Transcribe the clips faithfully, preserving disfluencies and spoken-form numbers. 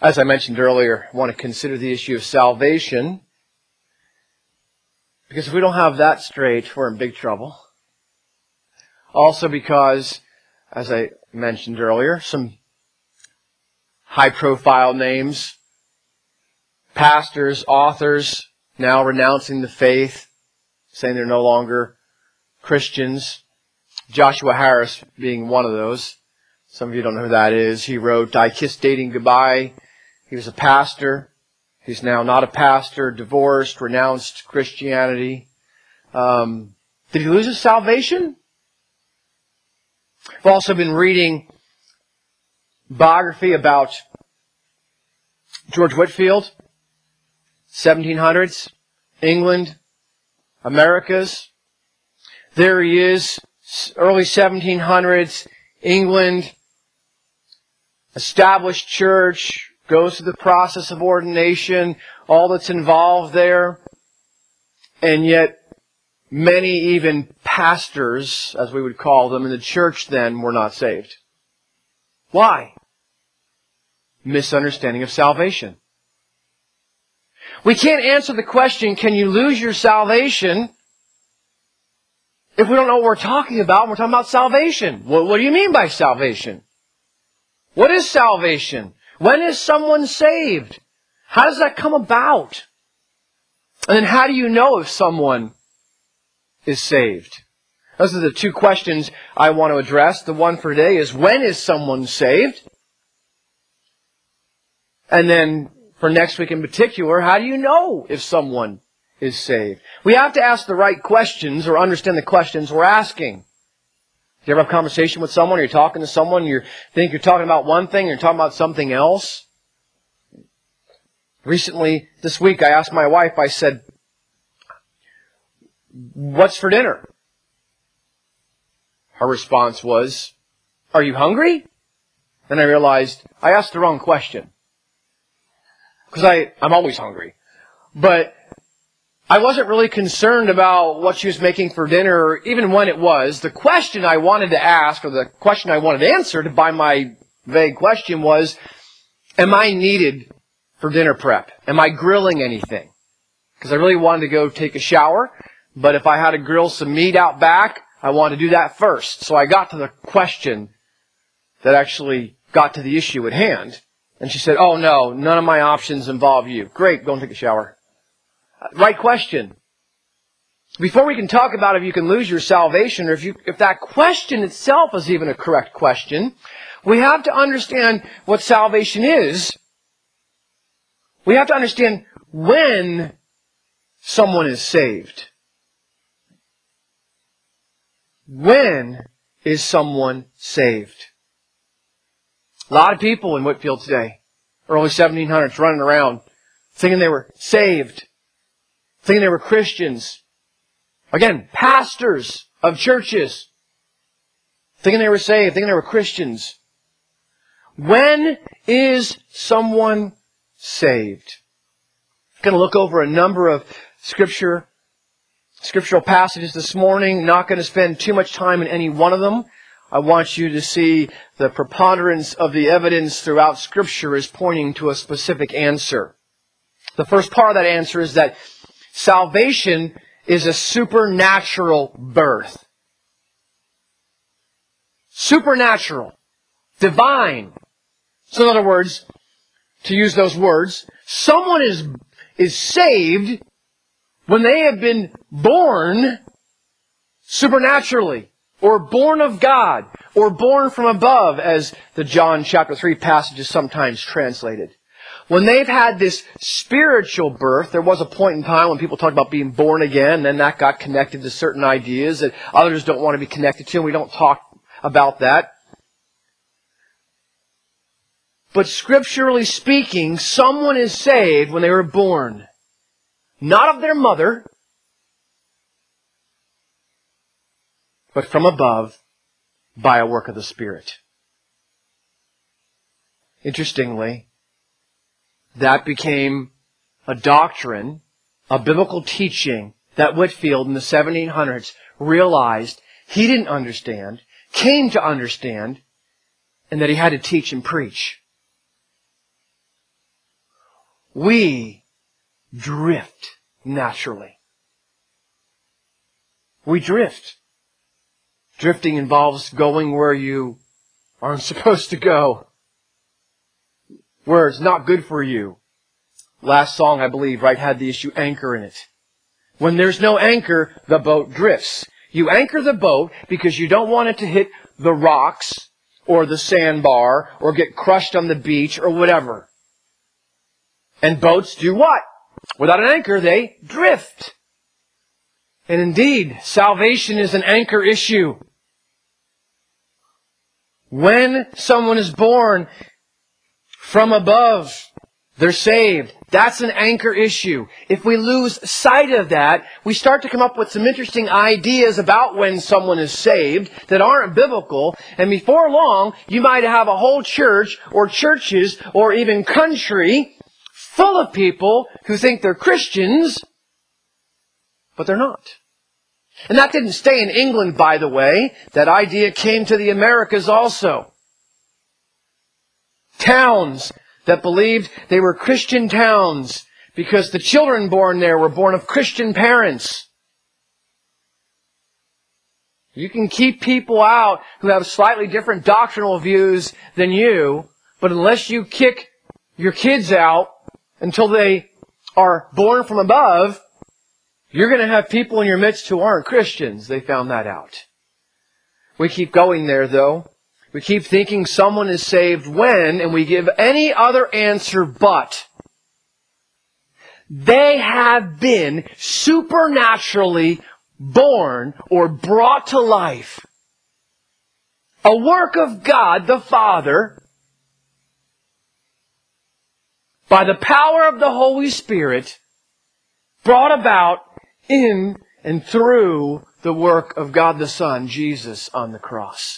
As I mentioned earlier, I want to consider the issue of salvation, because if we don't have that straight, we're in big trouble. Also because, as I mentioned earlier, some high-profile names, pastors, authors, now renouncing the faith, saying they're no longer Christians. Joshua Harris being one of those. Some of you don't know who that is. He wrote, "I Kissed Dating Goodbye." He was a pastor. He's now not a pastor, divorced, renounced Christianity. Um, did he lose his salvation? I've also been reading biography about George Whitefield, seventeen hundreds, England, Americas. There he is, early seventeen hundreds, England, established church, goes through the process of ordination, all that's involved there. And yet, many even pastors, as we would call them, in the church then were not saved. Why? Misunderstanding of salvation. We can't answer the question, can you lose your salvation, if we don't know what we're talking about. We're talking about salvation. What, what do you mean by salvation? What is salvation? When is someone saved? How does that come about? And then how do you know if someone is saved? Those are the two questions I want to address. The one for today is, when is someone saved? And then for next week in particular, how do you know if someone is saved? We have to ask the right questions or understand the questions we're asking. Do you ever have a conversation with someone, or you're talking to someone, you think you're talking about one thing, you're talking about something else? Recently, this week, I asked my wife, I said, "What's for dinner?" Her response was, "Are you hungry?" Then I realized I asked the wrong question. Because I, I'm always hungry. But I wasn't really concerned about what she was making for dinner, or even when it was. The question I wanted to ask, or the question I wanted answered by my vague question was, am I needed for dinner prep? Am I grilling anything? Because I really wanted to go take a shower, but if I had to grill some meat out back, I wanted to do that first. So I got to the question that actually got to the issue at hand. And she said, "Oh no, none of my options involve you." Great, go and take a shower. Right question. Before we can talk about if you can lose your salvation, or if you, if that question itself is even a correct question, we have to understand what salvation is. We have to understand when someone is saved. When is someone saved? A lot of people in Whitefield today, early seventeen hundreds, running around thinking they were saved, thinking they were Christians. Again, pastors of churches, thinking they were saved, thinking they were Christians. When is someone saved? I'm going to look over a number of scripture, scriptural passages this morning. Not going to spend too much time in any one of them. I want you to see the preponderance of the evidence throughout Scripture is pointing to a specific answer. The first part of that answer is that salvation is a supernatural birth. Supernatural. Divine. So in other words, to use those words, someone is, is saved when they have been born supernaturally, or born of God, or born from above, as the John chapter three passage is sometimes translated. When they've had this spiritual birth, there was a point in time when people talked about being born again, and then that got connected to certain ideas that others don't want to be connected to, and we don't talk about that. But scripturally speaking, someone is saved when they were born. Not of their mother, but from above by a work of the Spirit. Interestingly, that became a doctrine, a biblical teaching that Whitefield in the seventeen hundreds realized he didn't understand, came to understand, and that he had to teach and preach. we drift naturally. We drift. Drifting involves going where you aren't supposed to go, where it's not good for you. Last song, I believe, right, had the issue anchor in it. When there's no anchor, the boat drifts. You anchor the boat because you don't want it to hit the rocks or the sandbar or get crushed on the beach or whatever. And boats do what? Without an anchor, they drift. And indeed, salvation is an anchor issue. When someone is born from above, they're saved. That's an anchor issue. If we lose sight of that, we start to come up with some interesting ideas about when someone is saved that aren't biblical. And before long, you might have a whole church or churches or even country full of people who think they're Christians, but they're not. And that didn't stay in England, by the way. That idea came to the Americas also. Towns that believed they were Christian towns because the children born there were born of Christian parents. You can keep people out who have slightly different doctrinal views than you, but unless you kick your kids out until they are born from above, you're going to have people in your midst who aren't Christians. They found that out. We keep going there, though. We keep thinking someone is saved when, and we give any other answer but. They have been supernaturally born or brought to life. A work of God the Father, by the power of the Holy Spirit, brought about in and through the work of God the Son, Jesus, on the cross.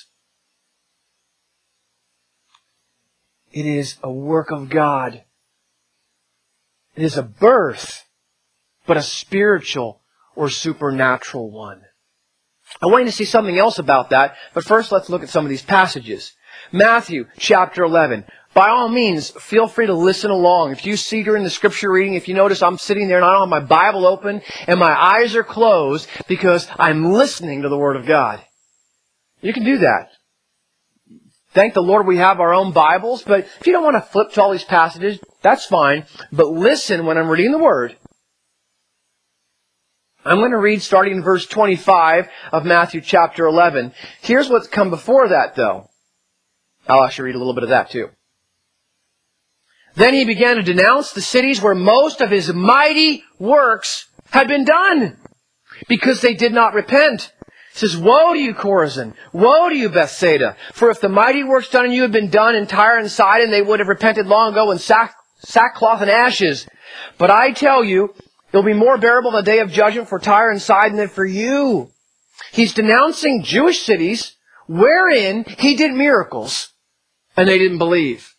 It is a work of God. It is a birth, but a spiritual or supernatural one. I want you to see something else about that, but first let's look at some of these passages. Matthew chapter eleven. By all means, feel free to listen along. If you see during the scripture reading, if you notice I'm sitting there and I don't have my Bible open and my eyes are closed because I'm listening to the Word of God. You can do that. Thank the Lord we have our own Bibles, but if you don't want to flip to all these passages, that's fine. But listen when I'm reading the Word. I'm going to read starting in verse twenty-five of Matthew chapter eleven. Here's what's come before that, though. I'll actually read a little bit of that, too. Then he began to denounce the cities where most of his mighty works had been done, because they did not repent. He says, woe to you, Chorazin! Woe to you, Bethsaida! For if the mighty works done in you had been done in Tyre and Sidon, they would have repented long ago in sack, sackcloth and ashes. But I tell you, it will be more bearable in the day of judgment for Tyre and Sidon than for you. He's denouncing Jewish cities wherein he did miracles, and they didn't believe.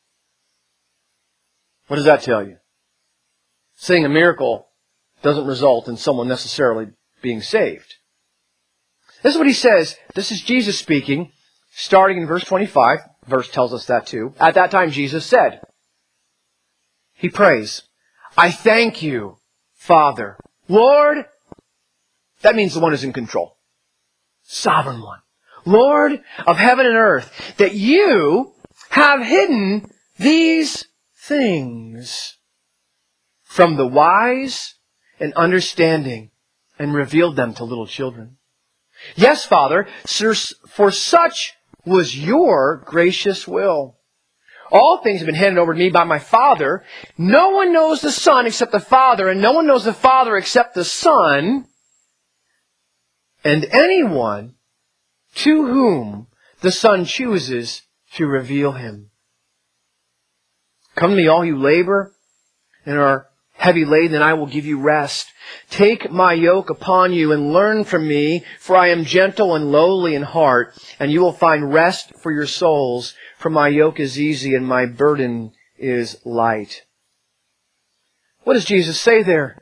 What does that tell you? Seeing a miracle doesn't result in someone necessarily being saved. This is what he says. This is Jesus speaking, starting in verse twenty-five. Verse tells us that too. At that time Jesus said, he prays, I thank you, Father. Lord, that means the one who's in control. Sovereign one. Lord of heaven and earth, that you have hidden these things from the wise and understanding and revealed them to little children. Yes, Father, for such was your gracious will. All things have been handed over to me by my Father. No one knows the Son except the Father, and no one knows the Father except the Son, and anyone to whom the Son chooses to reveal him. Come to me, all you labor and are heavy laden, and I will give you rest. Take my yoke upon you and learn from me, for I am gentle and lowly in heart, and you will find rest for your souls, for my yoke is easy and my burden is light. What does Jesus say there?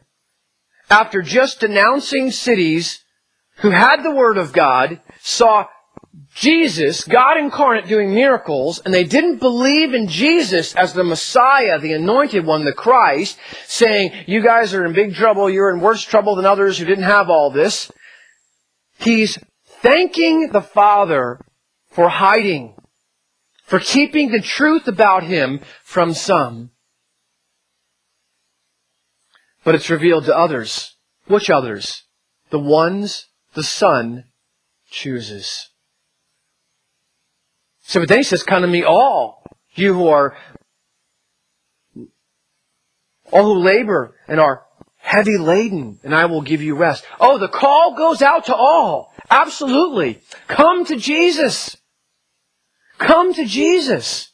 After just denouncing cities who had the Word of God, saw Jesus, God incarnate, doing miracles, and they didn't believe in Jesus as the Messiah, the anointed one, the Christ, saying, you guys are in big trouble, you're in worse trouble than others who didn't have all this. He's thanking the Father for hiding, for keeping the truth about Him from some. But it's revealed to others. Which others? The ones the Son chooses. So but then He says, come to me all, you who are, all who labor and are heavy laden, and I will give you rest. Oh, the call goes out to all. Absolutely. Come to Jesus. Come to Jesus.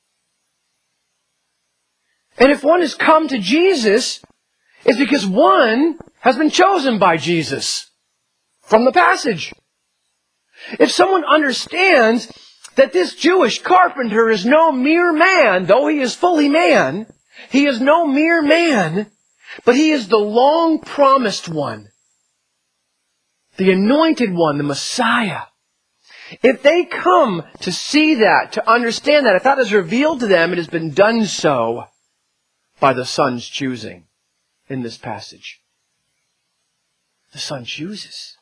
And if one has come to Jesus, it's because one has been chosen by Jesus from the passage. If someone understands that this Jewish carpenter is no mere man, though he is fully man, he is no mere man, but he is the long-promised one, the anointed one, the Messiah. If they come to see that, to understand that, if that is revealed to them, it has been done so by the Son's choosing in this passage. The Son chooses.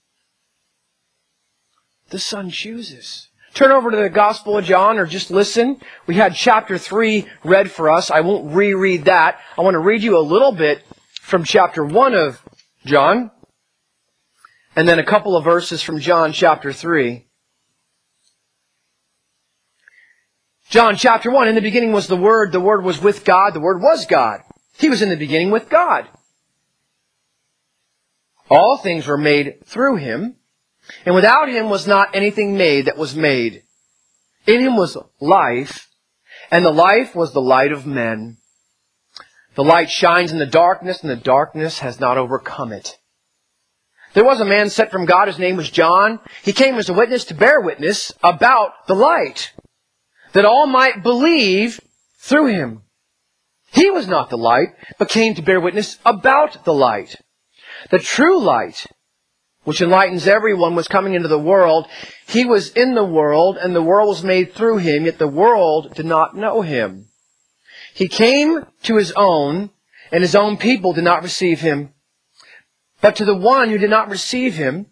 The Son chooses. Turn over to the Gospel of John, or just listen. We had chapter three read for us. I won't reread that. I want to read you a little bit from chapter one of John, and then a couple of verses from John chapter three. John chapter one, in the beginning was the Word, the Word was with God, the Word was God. He was in the beginning with God. All things were made through Him, and without Him was not anything made that was made. In Him was life, and the life was the light of men. The light shines in the darkness, and the darkness has not overcome it. There was a man sent from God, his name was John. He came as a witness to bear witness about the light, that all might believe through Him. He was not the light, but came to bear witness about the light. The true light, which enlightens everyone, was coming into the world. He was in the world, and the world was made through Him, yet the world did not know Him. He came to His own, and His own people did not receive Him. But to the one who did not receive Him,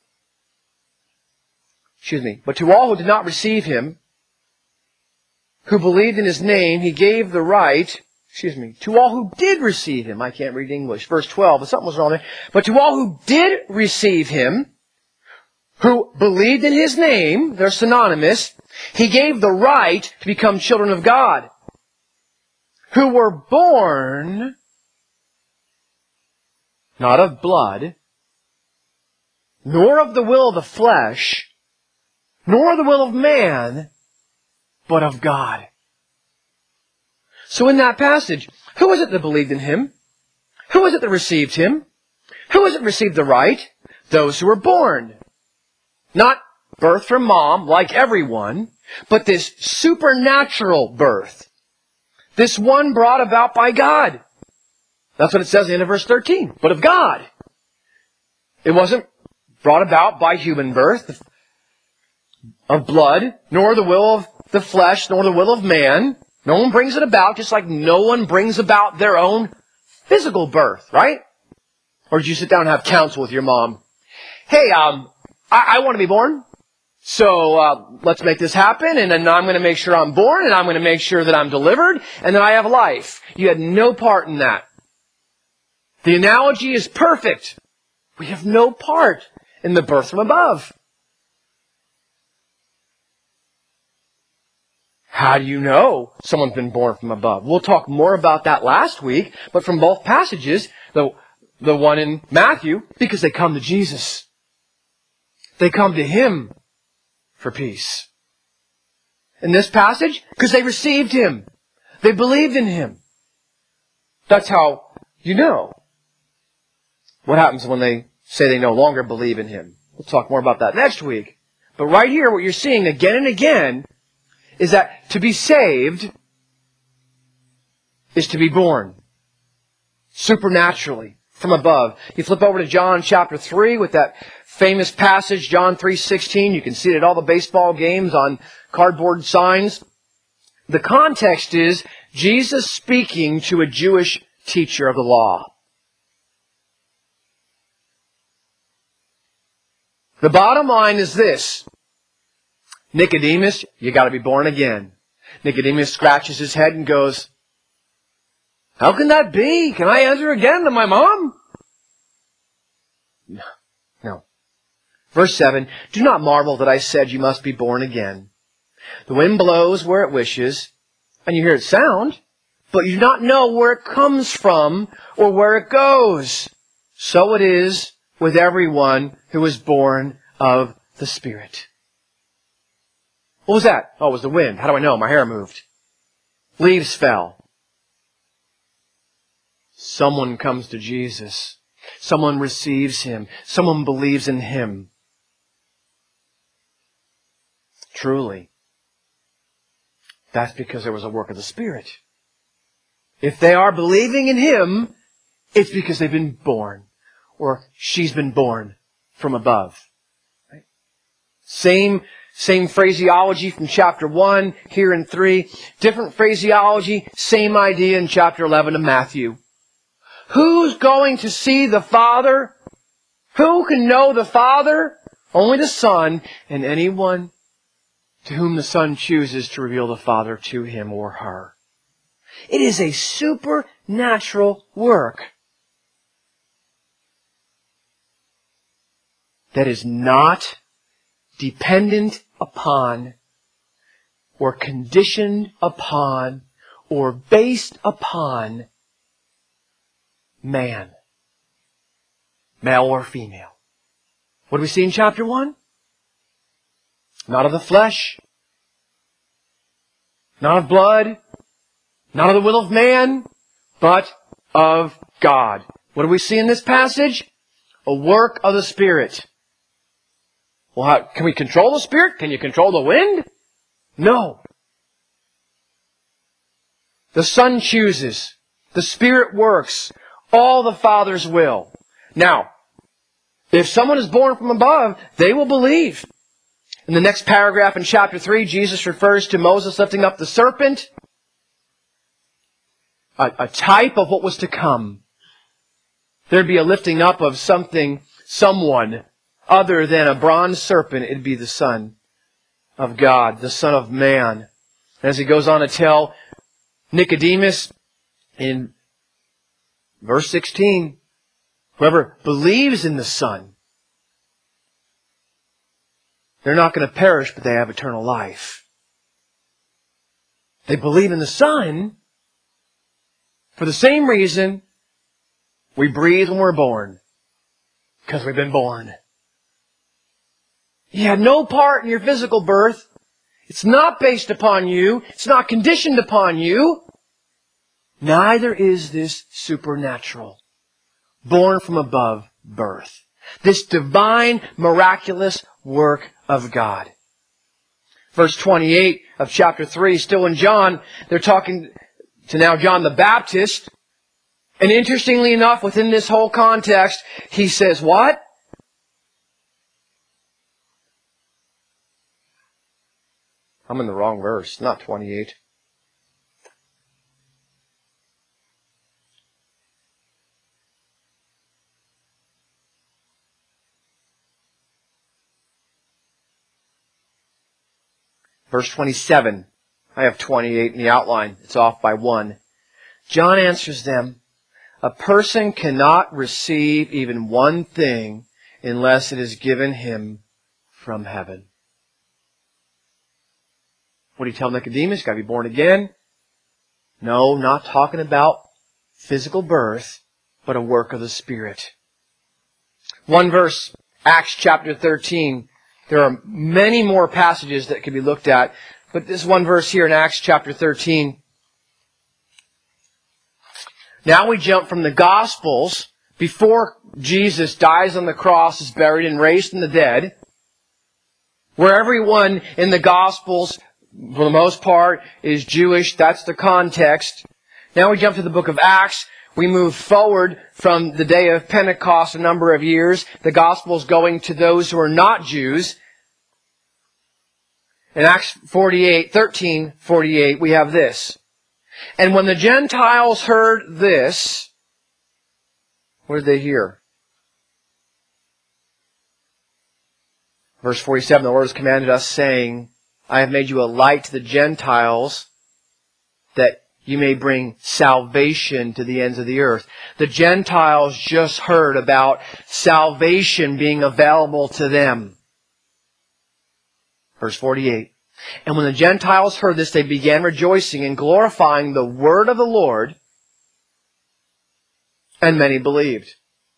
excuse me, but to all who did not receive Him, who believed in His name, He gave the right, excuse me, to all who did receive Him. I can't read English. Verse twelve, but something was wrong there. But to all who did receive Him, who believed in His name, they're synonymous, He gave the right to become children of God, who were born not of blood, nor of the will of the flesh, nor the will of man, but of God. So in that passage, who is it that believed in Him? Who is it that received Him? Who is it that received the right? Those who were born. Not birth from mom, like everyone, but this supernatural birth. This one brought about by God. That's what it says at the end of verse thirteen. But of God. It wasn't brought about by human birth, of blood, nor the will of the flesh, nor the will of man. No one brings it about, just like no one brings about their own physical birth, right? Or did you sit down and have counsel with your mom? Hey, um, I, I want to be born. So, uh, let's make this happen, and then I'm going to make sure I'm born, and I'm going to make sure that I'm delivered, and then I have life. You had no part in that. The analogy is perfect. We have no part in the birth from above. How do you know someone's been born from above? We'll talk more about that last week, but from both passages, the, the one in Matthew, because they come to Jesus. They come to Him for peace. In this passage, because they received Him. They believed in Him. That's how you know. What happens when they say they no longer believe in Him? We'll talk more about that next week. But right here, what you're seeing again and again is that to be saved is to be born supernaturally from above. You flip over to John chapter three with that famous passage, John three sixteen. You can see it at all the baseball games on cardboard signs. The context is Jesus speaking to a Jewish teacher of the law. The bottom line is this. Nicodemus, you got to be born again. Nicodemus scratches his head and goes, how can that be? Can I enter again to my mom? No. No. Verse seven, do not marvel that I said you must be born again. The wind blows where it wishes, and you hear its sound, but you do not know where it comes from or where it goes. So it is with everyone who is born of the Spirit. What was that? Oh, it was the wind. How do I know? My hair moved. Leaves fell. Someone comes to Jesus. Someone receives Him. Someone believes in Him. Truly, that's because there was a work of the Spirit. If they are believing in Him, it's because they've been born, or she's been born from above. Right? Same, same phraseology from chapter one, here in three. Different phraseology, same idea in chapter eleven of Matthew. Who's going to see the Father? Who can know the Father? Only the Son, and anyone to whom the Son chooses to reveal the Father to him or her. It is a supernatural work that is not dependent upon or conditioned upon or based upon man, male or female. What do we see in chapter one? Not of the flesh, not of blood, not of the will of man, but of God. What do we see in this passage? A work of the Spirit. Well, how, can we control the Spirit? Can you control the wind? No. The Son chooses. The Spirit works. All the Father's will. Now, if someone is born from above, they will believe. In the next paragraph in chapter three, Jesus refers to Moses lifting up the serpent, a, a type of what was to come. There'd be a lifting up of something, someone other than a bronze serpent. It'd be the Son of God, the Son of Man. And as he goes on to tell Nicodemus in verse sixteen, whoever believes in the Son, they're not going to perish, but they have eternal life. They believe in the Son for the same reason we breathe when we're born. Because we've been born. You had no part in your physical birth. It's not based upon you. It's not conditioned upon you. Neither is this supernatural, born from above birth. This divine, miraculous work of God. Verse twenty-eight of chapter three, still in John, they're talking to now John the Baptist. And interestingly enough, within this whole context, he says what? I'm in the wrong verse, not twenty-eight. Verse twenty-seven. I have twenty-eight in the outline. It's off by one. John answers them, a person cannot receive even one thing unless it is given him from heaven. What do you tell Nicodemus? You've got to be born again. No, not talking about physical birth, but a work of the Spirit. One verse, Acts chapter thirteen. There are many more passages that could be looked at, but this one verse here in Acts chapter thirteen. Now we jump from the Gospels, before Jesus dies on the cross, is buried and raised from the dead, where everyone in the Gospels, for the most part, is Jewish. That's the context. Now we jump to the book of Acts, We move forward from the day of Pentecost a number of years. The gospel is going to those who are not Jews. In Acts forty-eight, thirteen forty-eight, we have this. And when the Gentiles heard this, what did they hear? Verse forty-seven, the Lord has commanded us, saying, I have made you a light to the Gentiles, that you may bring salvation to the ends of the earth. The Gentiles just heard about salvation being available to them. Verse forty-eight. And when the Gentiles heard this, they began rejoicing and glorifying the word of the Lord, and many believed.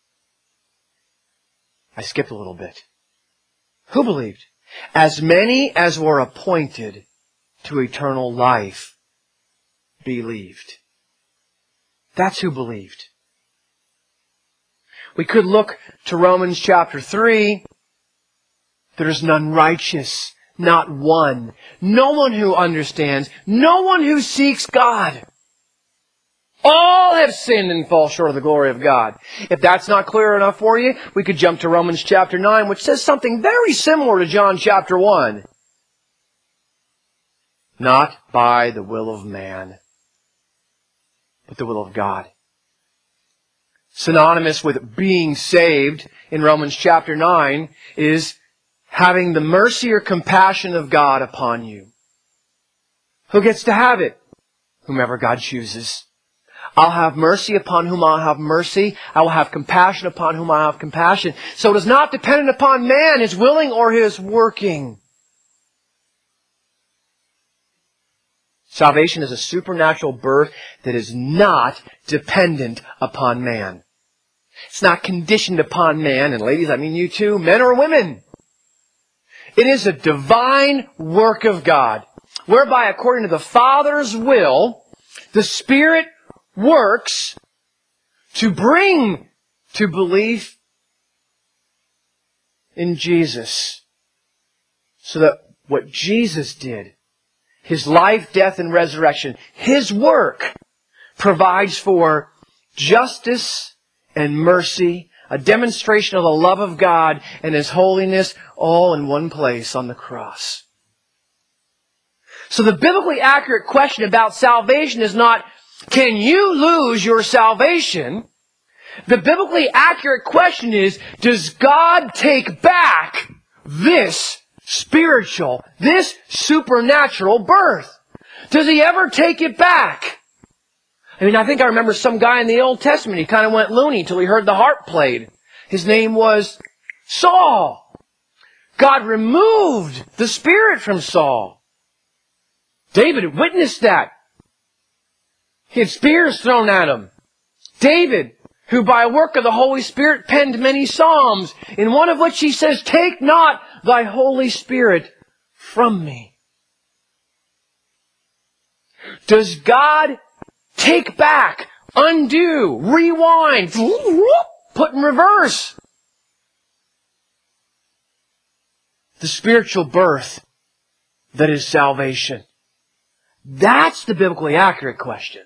I skipped a little bit. Who believed? As many as were appointed to eternal life believed. That's who believed. We could look to Romans chapter three. There is none righteous, not one. No one who understands, no one who seeks God. All have sinned and fall short of the glory of God. If that's not clear enough for you, we could jump to Romans chapter nine, which says something very similar to John chapter one. Not by the will of man, but the will of God. Synonymous with being saved in Romans chapter nine is having the mercy or compassion of God upon you. Who gets to have it? Whomever God chooses. I'll have mercy upon whom I'll have mercy. I will have compassion upon whom I have compassion. So it is not dependent upon man, his willing or his working. Salvation is a supernatural birth that is not dependent upon man. It's not conditioned upon man. And ladies, I mean you too, men or women. It is a divine work of God, whereby according to the Father's will, the Spirit works to bring to belief in Jesus. So that what Jesus did, His life, death, and resurrection, His work provides for justice and mercy, a demonstration of the love of God and His holiness, all in one place on the cross. So the biblically accurate question about salvation is not, can you lose your salvation? The biblically accurate question is, does God take back this spiritual, this supernatural birth? Does He ever take it back? I mean, I think I remember some guy in the Old Testament, he kind of went loony until he heard the harp played. His name was Saul. God removed the Spirit from Saul. David witnessed that. He had spears thrown at him. David, who by work of the Holy Spirit penned many psalms, in one of which he says, take not thy Holy Spirit from me. Does God take back, undo, rewind, put in reverse the spiritual birth that is salvation? That's the biblically accurate question.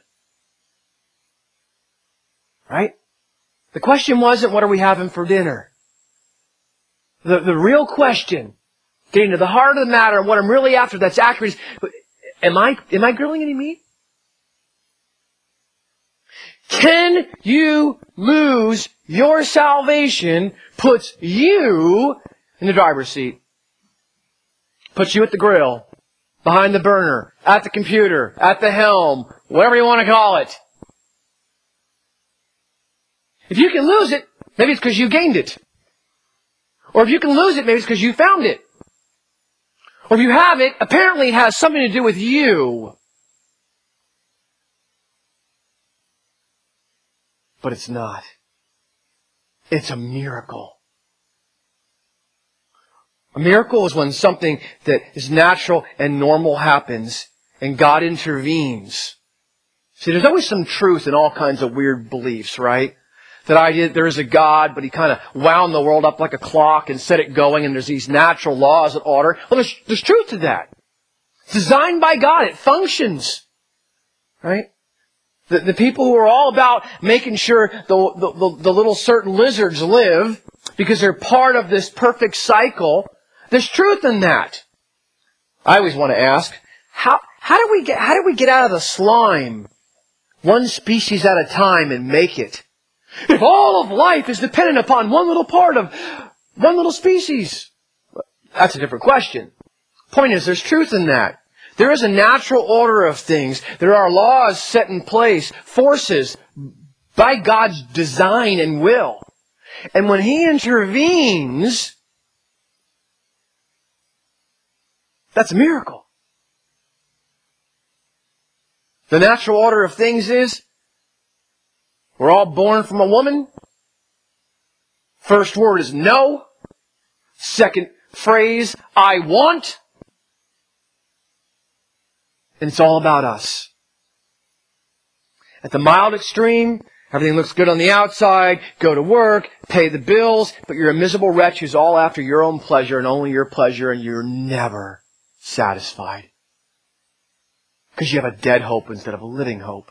Right? The question wasn't, what are we having for dinner? The, the real question, getting to the heart of the matter, and what I'm really after that's accurate is, am I, am I grilling any meat? Can you lose your salvation puts you in the driver's seat? Puts you at the grill, behind the burner, at the computer, at the helm, whatever you want to call it. If you can lose it, maybe it's because you gained it. Or if you can lose it, maybe it's because you found it. Or if you have it, apparently it has something to do with you. But it's not. It's a miracle. A miracle is when something that is natural and normal happens and God intervenes. See, there's always some truth in all kinds of weird beliefs, right? That idea that there is a God, but He kind of wound the world up like a clock and set it going, and there's these natural laws that order. Well, there's, there's truth to that. It's designed by God. It functions. Right? The, the people who are all about making sure the, the, the, the little certain lizards live because they're part of this perfect cycle. There's truth in that. I always want to ask, how, how do we get, how do we get out of the slime one species at a time and make it? If all of life is dependent upon one little part of one little species, that's a different question. Point is, there's truth in that. There is a natural order of things. There are laws set in place, forces by God's design and will. And when He intervenes, that's a miracle. The natural order of things is, we're all born from a woman. First word is no. Second phrase, I want. And it's all about us. At the mild extreme, everything looks good on the outside, go to work, pay the bills, but you're a miserable wretch who's all after your own pleasure and only your pleasure, and you're never satisfied. Because you have a dead hope instead of a living hope.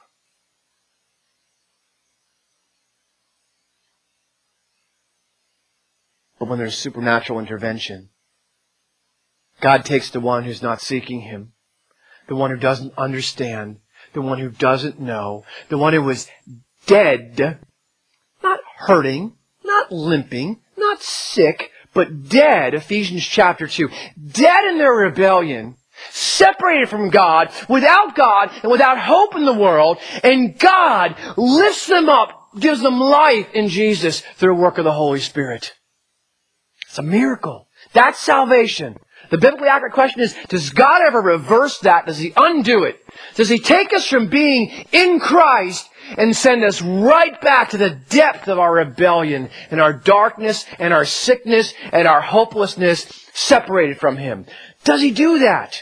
But when there's supernatural intervention, God takes the one who's not seeking Him, the one who doesn't understand, the one who doesn't know, the one who was dead, not hurting, not limping, not sick, but dead, Ephesians chapter two, dead in their rebellion, separated from God, without God, and without hope in the world, and God lifts them up, gives them life in Jesus through the work of the Holy Spirit. It's a miracle. That's salvation. The biblically accurate question is, does God ever reverse that? Does He undo it? Does He take us from being in Christ and send us right back to the depth of our rebellion and our darkness and our sickness and our hopelessness separated from Him? Does He do that?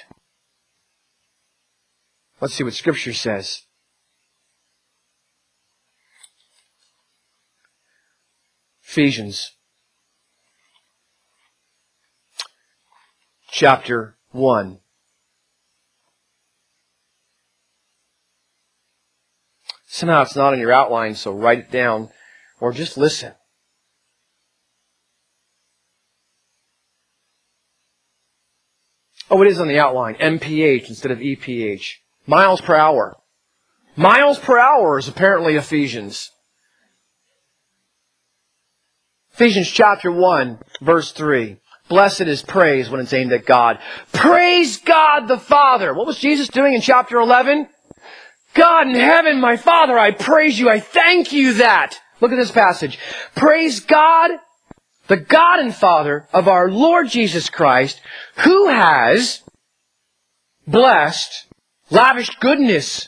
Let's see what Scripture says. Ephesians chapter one. Somehow it's not in your outline, so write it down or just listen. Oh, it is on the outline. M P H instead of E P H. Miles per hour. Miles per hour is apparently Ephesians. Ephesians chapter one, verse three. Blessed is praise when it's aimed at God. Praise God the Father. What was Jesus doing in chapter eleven? God in heaven, my Father, I praise you. I thank you that. Look at this passage. Praise God, the God and Father of our Lord Jesus Christ, who has blessed, lavished goodness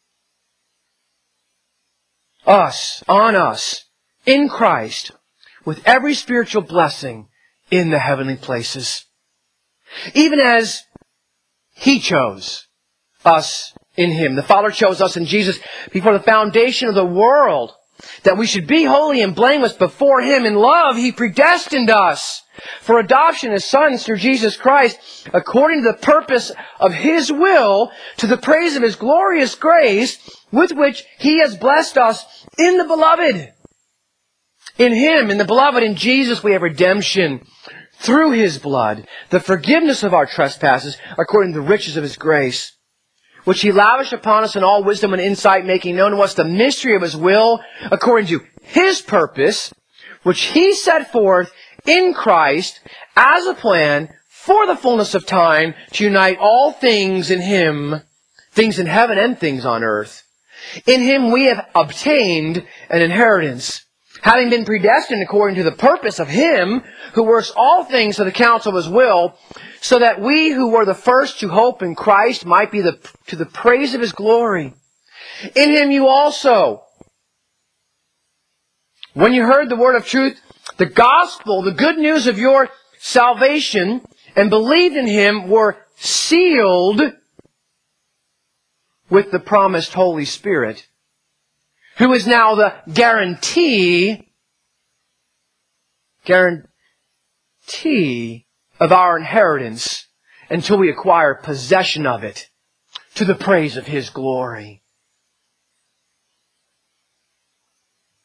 us, on us, in Christ, with every spiritual blessing in the heavenly places. Even as He chose us in Him. The Father chose us in Jesus before the foundation of the world, that we should be holy and blameless before Him. In love, He predestined us for adoption as sons through Jesus Christ, according to the purpose of His will, to the praise of His glorious grace, with which He has blessed us in the Beloved. In Him, in the Beloved, in Jesus, we have redemption through His blood, the forgiveness of our trespasses, according to the riches of His grace, which He lavished upon us in all wisdom and insight, making known to us the mystery of His will, according to His purpose, which He set forth in Christ as a plan for the fullness of time to unite all things in Him, things in heaven and things on earth. In Him we have obtained an inheritance, having been predestined according to the purpose of Him who works all things to the counsel of His will, so that we who were the first to hope in Christ might be the, to the praise of His glory. In Him you also, when you heard the word of truth, the gospel, the good news of your salvation, and believed in Him, were sealed with the promised Holy Spirit, who is now the guarantee, guarantee of our inheritance until we acquire possession of it to the praise of His glory.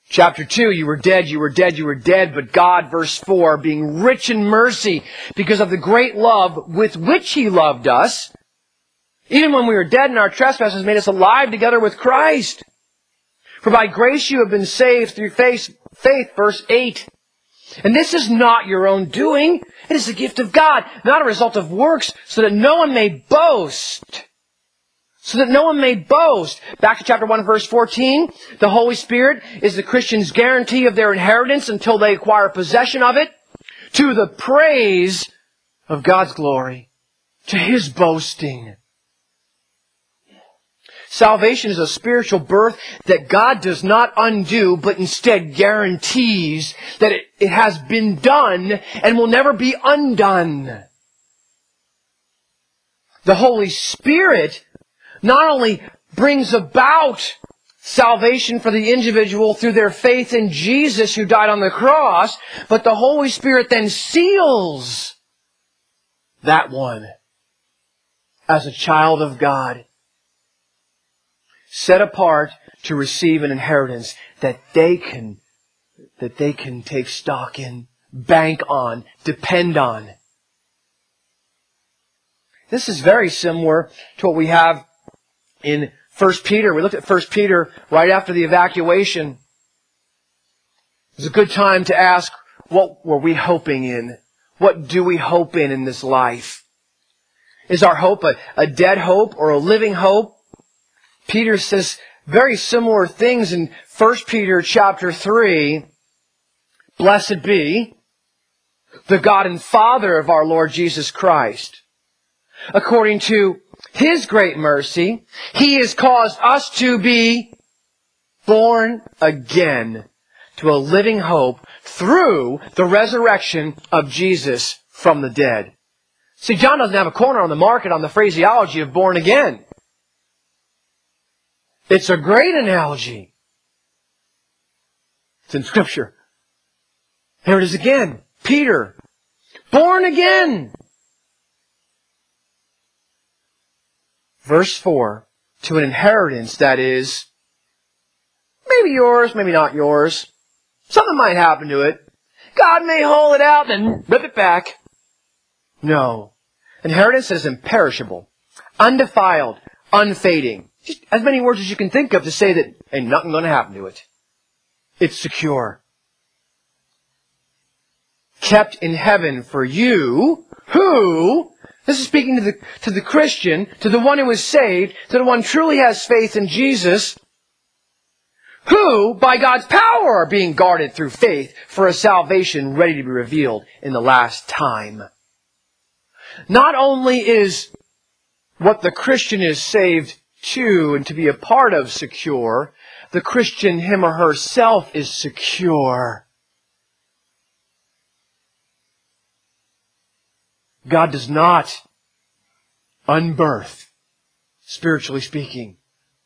Chapter two, you were dead, you were dead, you were dead, but God, verse four, being rich in mercy because of the great love with which He loved us, even when we were dead in our trespasses, made us alive together with Christ. For by grace you have been saved through faith, faith, verse eight. And this is not your own doing. It is the gift of God, not a result of works, so that no one may boast. So that no one may boast. Back to chapter one, verse fourteen. The Holy Spirit is the Christian's guarantee of their inheritance until they acquire possession of it, to the praise of God's glory, to His boasting. Salvation is a spiritual birth that God does not undo, but instead guarantees that it, it has been done and will never be undone. The Holy Spirit not only brings about salvation for the individual through their faith in Jesus who died on the cross, but the Holy Spirit then seals that one as a child of God, set apart to receive an inheritance that they can, that they can take stock in, bank on, depend on. This is very similar to what we have in First Peter. We looked at First Peter right after the evacuation. It was a good time to ask, what were we hoping in? What do we hope in in this life? Is our hope a, a dead hope or a living hope? Peter says very similar things in First Peter chapter three. Blessed be the God and Father of our Lord Jesus Christ. According to His great mercy, He has caused us to be born again to a living hope through the resurrection of Jesus from the dead. See, John doesn't have a corner on the market on the phraseology of born again. It's a great analogy. It's in Scripture. Here it is again. Peter, born again. Verse four, to an inheritance that is maybe yours, maybe not yours. Something might happen to it. God may hold it out and rip it back. No. Inheritance is imperishable, undefiled, unfading. Just as many words as you can think of to say that ain't nothing going to happen to it. It's secure. Kept in heaven for you, who, this is speaking to the, to the Christian, to the one who is saved, to the one who truly has faith in Jesus, who, by God's power, are being guarded through faith for a salvation ready to be revealed in the last time. Not only is what the Christian is saved to and to be a part of secure, the Christian, him or herself, is secure. God does not unbirth, spiritually speaking,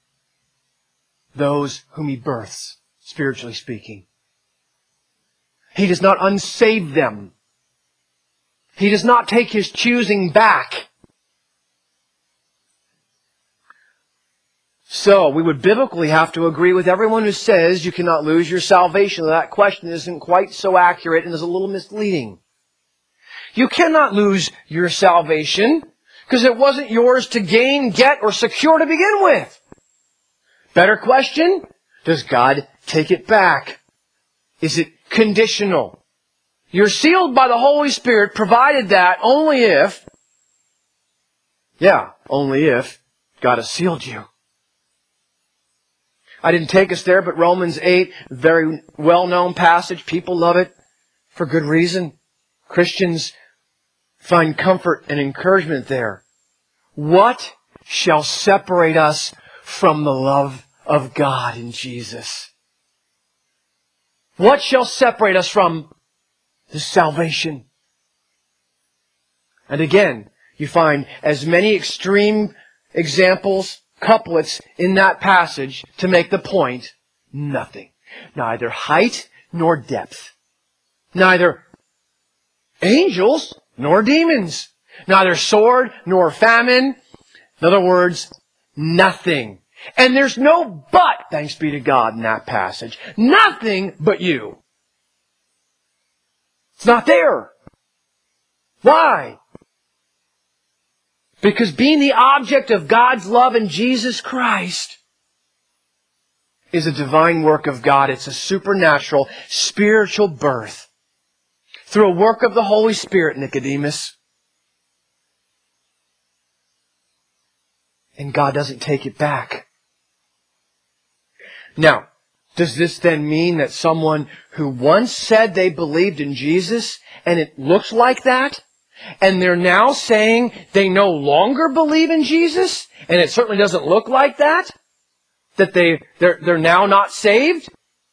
those whom He births, spiritually speaking. He does not unsave them. He does not take His choosing back. So, we would biblically have to agree with everyone who says you cannot lose your salvation. That question isn't quite so accurate and is a little misleading. You cannot lose your salvation because it wasn't yours to gain, get, or secure to begin with. Better question, does God take it back? Is it conditional? You're sealed by the Holy Spirit, provided that only if, yeah, only if God has sealed you. I didn't take us there, but Romans eight, very well-known passage. People love it for good reason. Christians find comfort and encouragement there. What shall separate us from the love of God in Jesus? What shall separate us from this salvation? And again, you find as many extreme examples, couplets in that passage to make the point, nothing. Neither height nor depth. Neither angels nor demons. Neither sword nor famine. In other words, nothing And there's no but, thanks be to God, in that passage. Nothing but you. It's not there. Why? Because being the object of God's love in Jesus Christ is a divine work of God. It's a supernatural, spiritual birth through a work of the Holy Spirit, Nicodemus. And God doesn't take it back. Now, does this then mean that someone who once said they believed in Jesus, and it looks like that, and they're now saying they no longer believe in Jesus, and it certainly doesn't look like that, that they, they're, they're now not saved?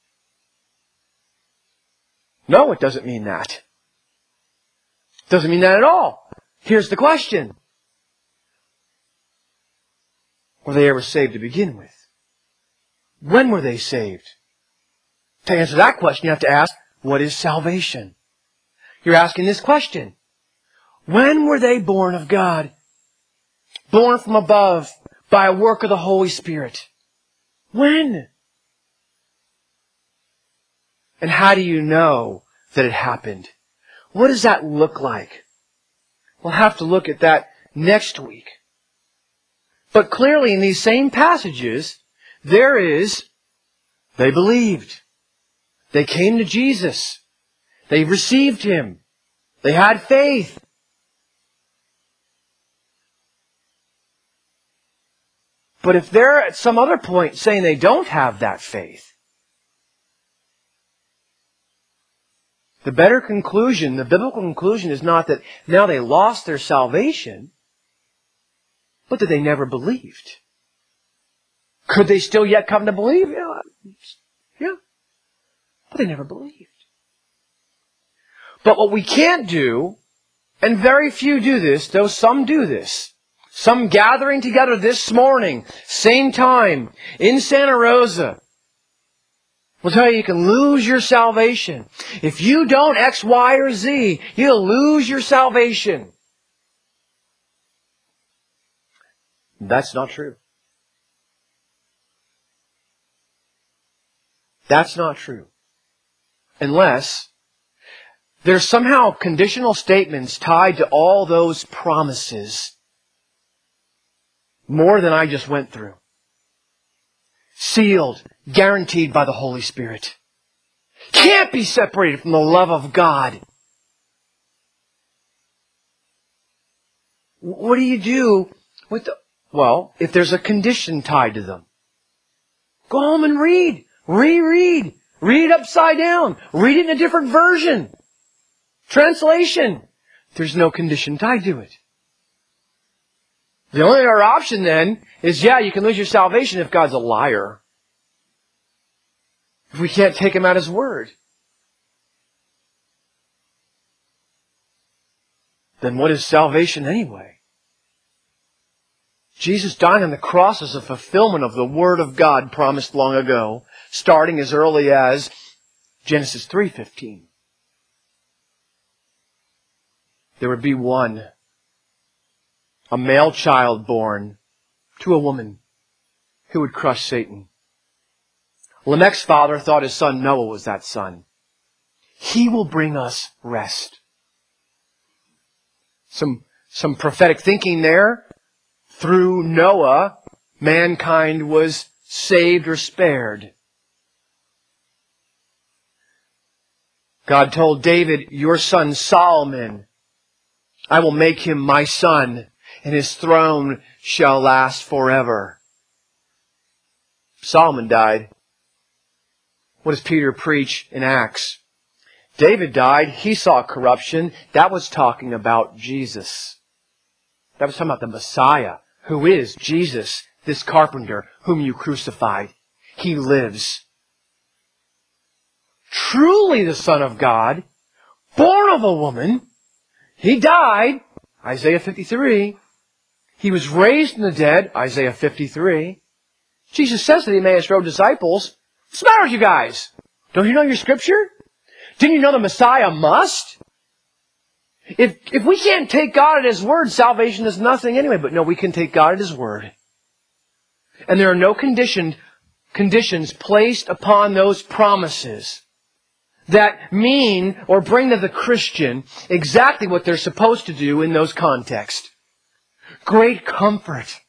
No, it doesn't mean that. It doesn't mean that at all. Here's the question. Were they ever saved to begin with? When were they saved? To answer that question, you have to ask, what is salvation? You're asking this question. When were they born of God? Born from above by a work of the Holy Spirit? When? And how do you know that it happened? What does that look like? We'll have to look at that next week. But clearly in these same passages, there is, they believed. They came to Jesus. They received Him. They had faith. But if they're at some other point saying they don't have that faith, the better conclusion, the biblical conclusion is not that now they lost their salvation, but that they never believed. Could they still yet come to believe? Yeah. Yeah. But they never believed. But what we can't do, and very few do this, though some do this, some gathering together this morning, same time, in Santa Rosa, will tell you you can lose your salvation. If you don't X, Y, or Z, you'll lose your salvation. That's not true. That's not true. Unless there's somehow conditional statements tied to all those promises more than I just went through. Sealed, guaranteed by the Holy Spirit. Can't be separated from the love of God. What do you do with the... Well, if there's a condition tied to them, go home and read. Reread. Read it upside down. Read it in a different version. Translation. There's no condition tied to it. The only other option then is, yeah, you can lose your salvation if God's a liar. If we can't take Him at His word. Then what is salvation anyway? Jesus dying on the cross is a fulfillment of the Word of God promised long ago, starting as early as Genesis three fifteen. There would be one, a male child born to a woman who would crush Satan. Lamech's father thought his son Noah was that son. He will bring us rest. Some, some prophetic thinking there. Through Noah, mankind was saved or spared. God told David, your son Solomon, I will make him my son, and his throne shall last forever. Solomon died. What does Peter preach in Acts? David died. He saw corruption. That was talking about Jesus. That was talking about the Messiah, who is Jesus, this carpenter whom you crucified. He lives. Truly the Son of God, born of a woman. He died, Isaiah fifty-three. He was raised from the dead, Isaiah fifty-three. Jesus says to the Emmaus Road disciples, what's the matter with you guys? Don't you know your scripture? Didn't you know the Messiah must? If, if we can't take God at His word, salvation is nothing anyway. But no, we can take God at His word. And there are no conditioned, conditions placed upon those promises that mean or bring to the Christian exactly what they're supposed to do in those contexts. Great comfort.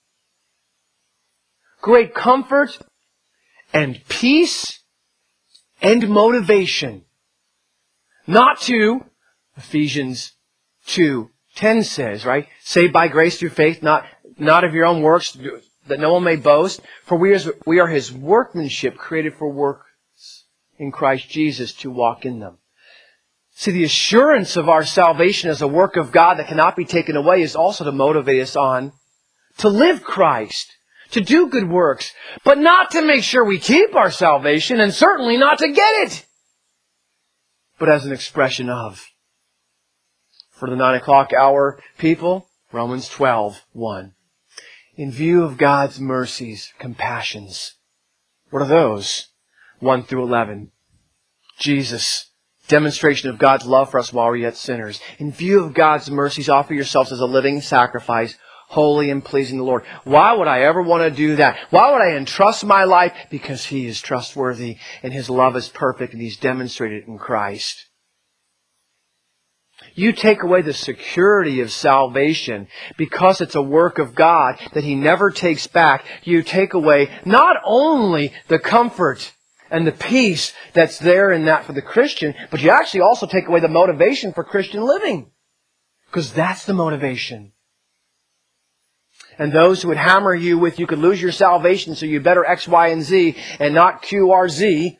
Great comfort and peace and motivation. Not to, Ephesians two ten says, right? Saved by grace through faith, not, not of your own works, that no one may boast. For we are, we are His workmanship, created for works in Christ Jesus to walk in them. See, the assurance of our salvation as a work of God that cannot be taken away is also to motivate us on to live Christ, to do good works, but not to make sure we keep our salvation, and certainly not to get it, but as an expression of. For the nine o'clock hour people, Romans twelve one. In view of God's mercies, compassions. What are those? one through eleven. Jesus, demonstration of God's love for us while we're yet sinners. In view of God's mercies, offer yourselves as a living sacrifice, holy and pleasing to the Lord. Why would I ever want to do that? Why would I entrust my life? Because He is trustworthy and His love is perfect and He's demonstrated in Christ. You take away the security of salvation because it's a work of God that He never takes back. You take away not only the comfort and the peace that's there in that for the Christian, but you actually also take away the motivation for Christian living. Because that's the motivation. And those who would hammer you with, you could lose your salvation, so you better X, Y, and Z, and not Q, R, Z.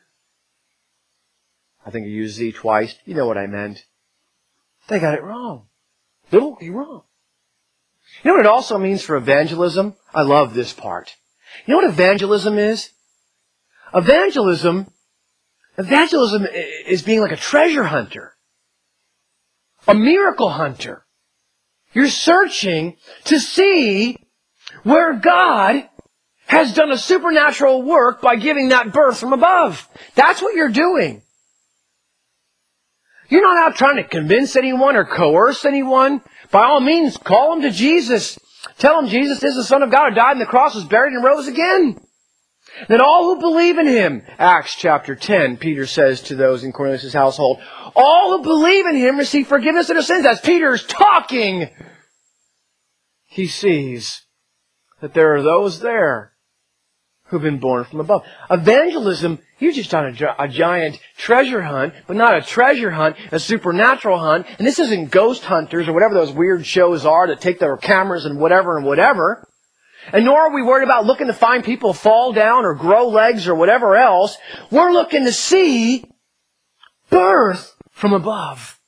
I think I used Z twice. You know what I meant. They got it wrong. Literally wrong. You know what it also means for evangelism? I love this part. You know what evangelism is? Evangelism, evangelism is being like a treasure hunter. A miracle hunter. You're searching to see where God has done a supernatural work by giving that birth from above. That's what you're doing. You're not out trying to convince anyone or coerce anyone. By all means, call them to Jesus. Tell them Jesus is the Son of God who died on the cross, was buried, and rose again. That all who believe in Him, Acts chapter ten, Peter says to those in Cornelius' household, all who believe in Him receive forgiveness of their sins. As Peter's talking, he sees that there are those there who've been born from above. Evangelism, you're just on a, a giant treasure hunt, but not a treasure hunt, a supernatural hunt. And this isn't Ghost Hunters or whatever those weird shows are that take their cameras and whatever and whatever. And nor are we worried about looking to find people fall down or grow legs or whatever else. We're looking to see birth from above.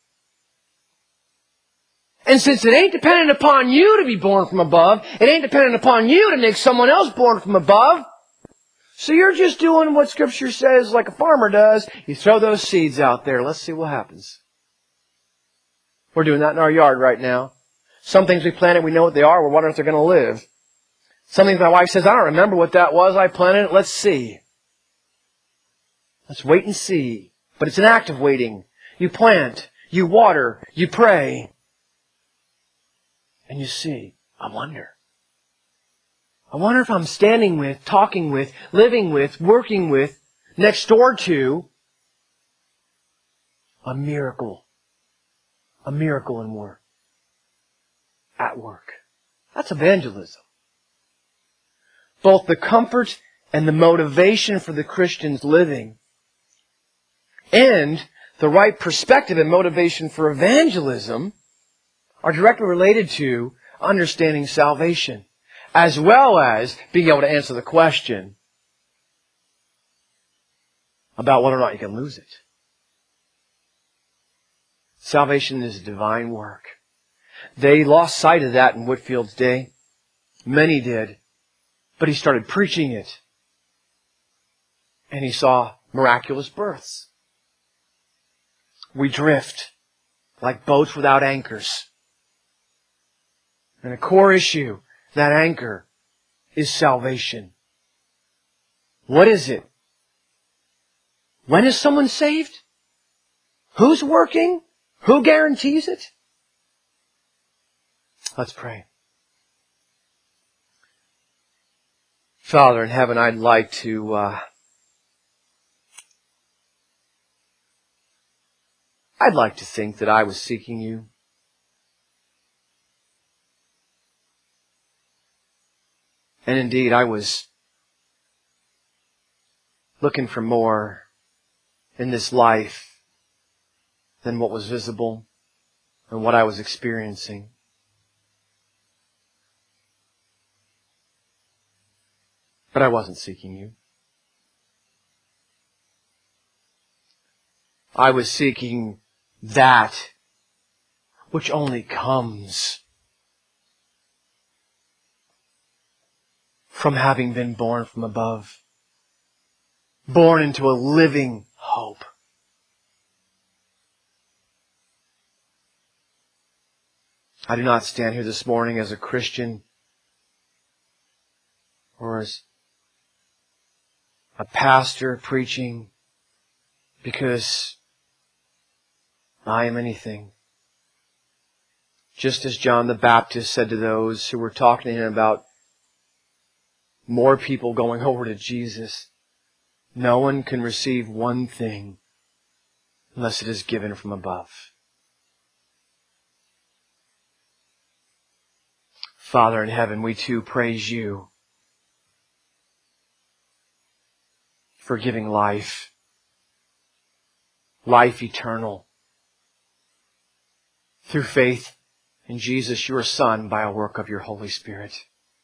And since it ain't dependent upon you to be born from above, it ain't dependent upon you to make someone else born from above. So you're just doing what Scripture says like a farmer does. You throw those seeds out there. Let's see what happens. We're doing that in our yard right now. Some things we planted, we know what they are. We're wondering if they're going to live. Some things my wife says, I don't remember what that was. I planted it. Let's see. Let's wait and see. But it's an act of waiting. You plant. You water. You pray. And you see. I wonder. I wonder if I'm standing with, talking with, living with, working with, next door to a miracle. A miracle in work. At work. That's evangelism. Both the comfort and the motivation for the Christian's living and the right perspective and motivation for evangelism are directly related to understanding salvation, as well as being able to answer the question about whether or not you can lose it. Salvation is a divine work. They lost sight of that in Whitfield's day. Many did. But he started preaching it. And he saw miraculous births. We drift like boats without anchors. And a core issue, that anchor, is salvation. What is it? When is someone saved? Who's working? Who guarantees it? Let's pray. Father in heaven, I'd like to uh, I'd like to think that I was seeking You. And indeed, I was looking for more in this life than what was visible and what I was experiencing. But I wasn't seeking You. I was seeking that which only comes from having been born from above, born into a living hope. I do not stand here this morning as a Christian or as a pastor preaching because I am anything. Just as John the Baptist said to those who were talking to him about more people going over to Jesus, no one can receive one thing unless it is given from above. Father in heaven, we too praise You for giving life, life eternal, through faith in Jesus, Your Son, by a work of Your Holy Spirit.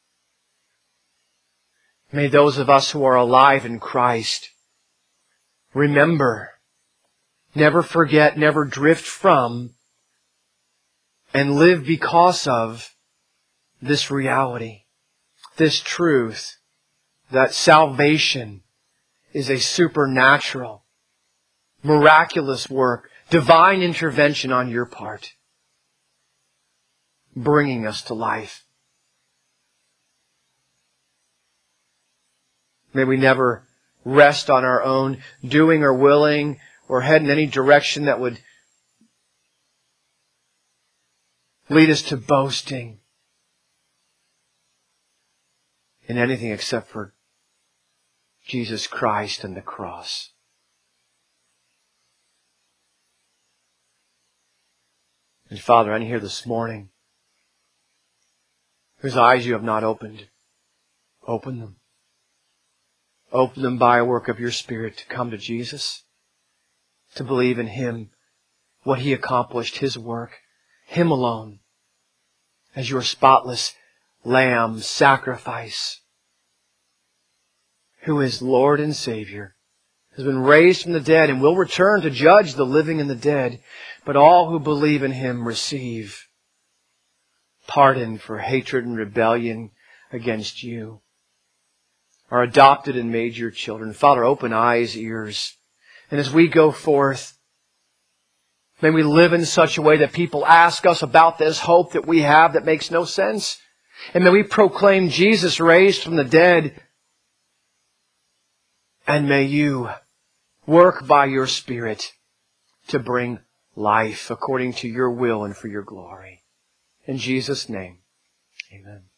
May those of us who are alive in Christ remember, never forget, never drift from, and live because of this reality, this truth, that salvation is a supernatural, miraculous work, divine intervention on Your part, bringing us to life. May we never rest on our own doing or willing or head in any direction that would lead us to boasting in anything except for Jesus Christ and the cross. And Father, I'm here this morning whose eyes You have not opened. Open them. Open them by a work of Your Spirit to come to Jesus, to believe in Him, what He accomplished, His work, Him alone, as Your spotless Lamb sacrifice, who is Lord and Savior, has been raised from the dead and will return to judge the living and the dead. But all who believe in Him receive pardon for hatred and rebellion against You, are adopted and made Your children. Father, open eyes, ears. And as we go forth, may we live in such a way that people ask us about this hope that we have that makes no sense. And may we proclaim Jesus raised from the dead. And may You work by Your Spirit to bring life according to Your will and for Your glory. In Jesus' name, amen.